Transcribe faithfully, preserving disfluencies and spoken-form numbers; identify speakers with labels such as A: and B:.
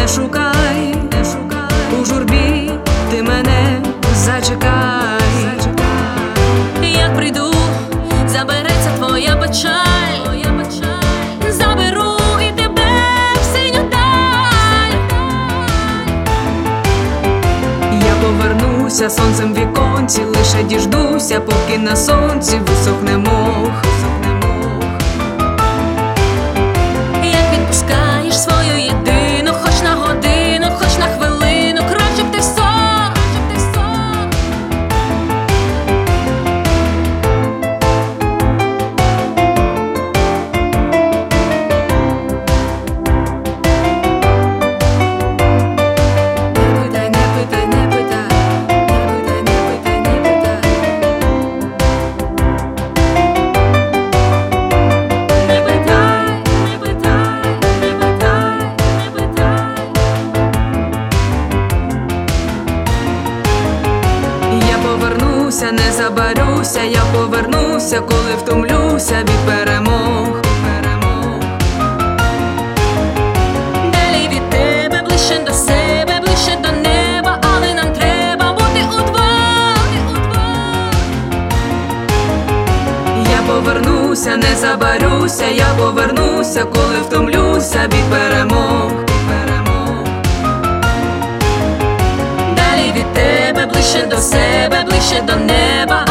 A: не шукай, не шукай, у журбі ти мене зачекай. Як прийду, забереться твоя печаль, заберу і тебе в синю даль. Я повернуся сонцем в віконці, лише діждуся, поки на сонці висохне мох. Як відпускаєш свою єдину, хоч на годину, хоч на хвилину, краще б ти сон. Не забарюся, я повернуся, коли втомлюся від перемог. Далі від тебе, ближче до себе, ближче до неба, але нам треба бути удвох. Я повернуся, не забарюся, я повернуся, коли втомлюся від перемог. Далі від тебе, ближче до себе, ближче до неба,